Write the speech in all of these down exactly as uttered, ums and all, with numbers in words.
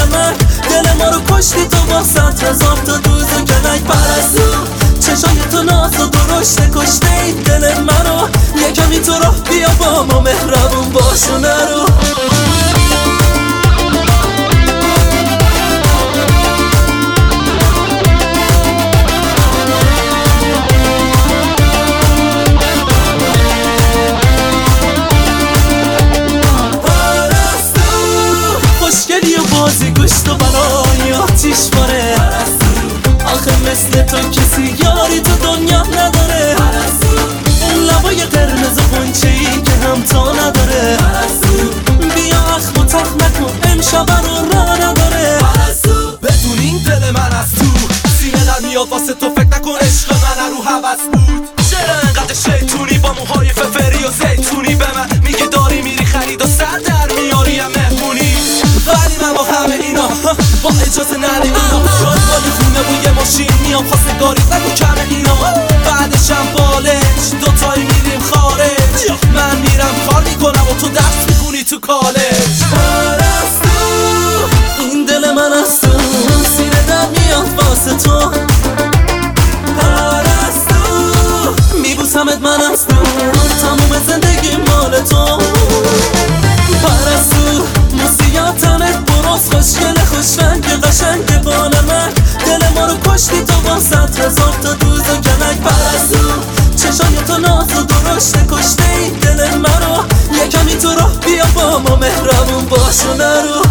من دل ما رو کشتی تو با صد هزار تا دوز و کلک پرستو. چشای تو ناز و درشت کشته این دل منو، یه کمی تو راه بیا با ما مهربون باش و نرو. خوشگلی و بازی گشت و برای آتیش باره، آخه مثل تو کسی یاری تو دنیا نداره. اون لبای قرمز و غنچه‌ای که هم تا نداره. بیا اخم و تخم نکن امشب رو راه نداره. بدون این دل من از تو سینه در میاد واسه تو، فکر نکن عشق من رو هوس بود. چرا انقدر شیطونی با موهای ففری و زیتونی به من میگه داری میری خرید و سر در میاری هم مهمونی. ولی من با همه اینا با اجازه نده اینا، شاید بالی خونه و یه ماشین میام خواستگاری نگو کمه اینا. بعدشم بالش دوتایی میریم خارج، من میرم کار میکنم و تو درس میخونی تو کالج. پرستو این دل من از تو سینه در میاد واسه تو. پرستو میبوسمت من از تو تموم زندگی مال تو. پرستو موسیاتمت براز خوشگل خوش رنگ قشنگ بال من دل ما رو کشتی تو با صد هزار تا دوز و کلک پرستو. چشای تو ناز و درشت کشته این دل منو، یه کمی تو راه بیا با ما مهربون باش و نرو.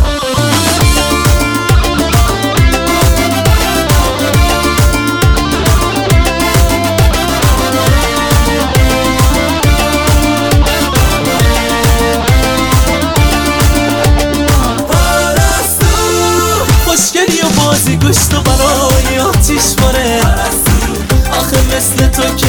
خوشگلی و بازی گشت و برای آتیش باره، آخه مثل تو